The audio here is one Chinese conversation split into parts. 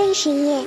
分时夜。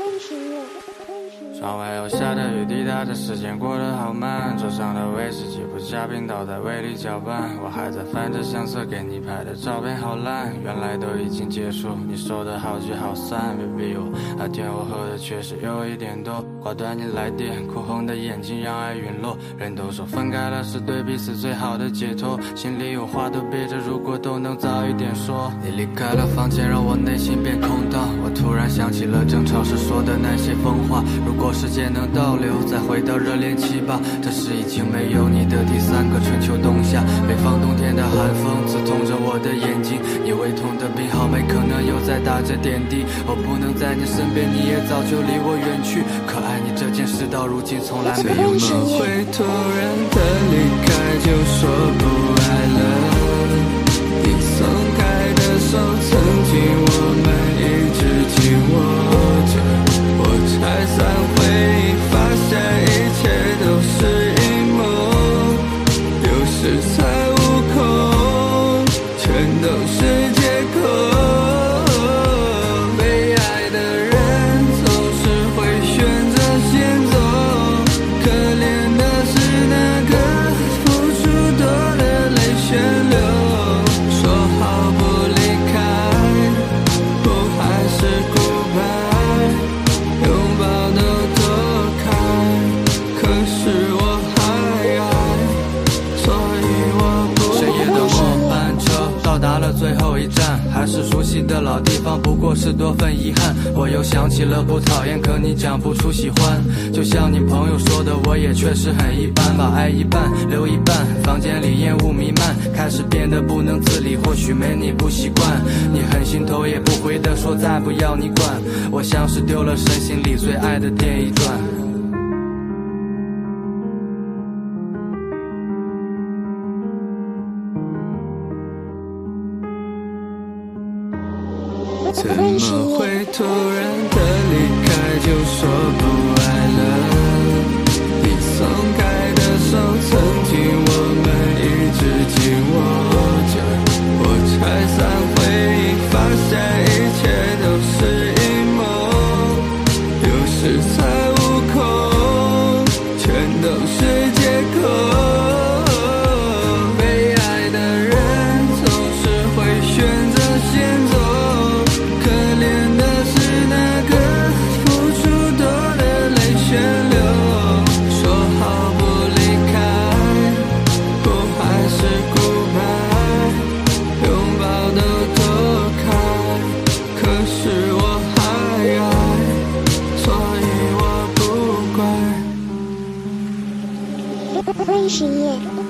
窗外有下的雨滴答着，时间过得好慢。桌上的威士忌不加冰，倒在胃里搅拌。我还在翻着相册，给你拍的照片好烂，原来都已经结束。你说的好聚好散 ，baby 那天我喝的确实有一点多，挂断你来电，哭红的眼睛让爱陨落。人都说分开了是对彼此最好的解脱，心里有话都憋着，如果都能早一点说。你离开了房间，让我内心变空荡。我突然想起了争吵时说的那些疯话，如果时间能倒流，再回到热恋期吧。这是已经没有你的第三个春秋冬夏，北方冬天的寒风刺痛着我的眼睛，你胃痛的病号没可能又在打着点滴。我不能在你身边，你也早就离我远去，可爱你这件事到如今从来没有怎么会突然的离开就说不爱了？你松开的手曾经我们一直紧握着，我拆散回忆发现一切都是阴谋，有时才悟空全都是借口。被爱的人总是会选择先走，可怜的是那个付出多的泪旋流。说好不离开，不还是goodbye，拥抱都躲开，可是我还爱，所以我不深夜的末班车到达了最后一站，还是熟悉的老地方，不过是多份遗憾。我又想起了不讨厌，可你讲不出喜欢。就像你朋友说的，我也确实很一般，把爱一半留一半。房间里烟雾弥漫，开始变得不能自理，或许没你不习惯。你很心头也不回的说再不要你管，我像是丢了神，心里最爱的电一转。 怎么会突然的离开就说不爱了？你松开的手曾经我们一直紧握着，我拆散回忆发现一切都是阴谋，有时才悟空全都是借口。被爱的人总是会选择先走，可怜的是那个付出多的泪旋流。说好不离开，不还是goodbye，拥抱都躲开，可是我还爱，所以我不怪。 分时夜。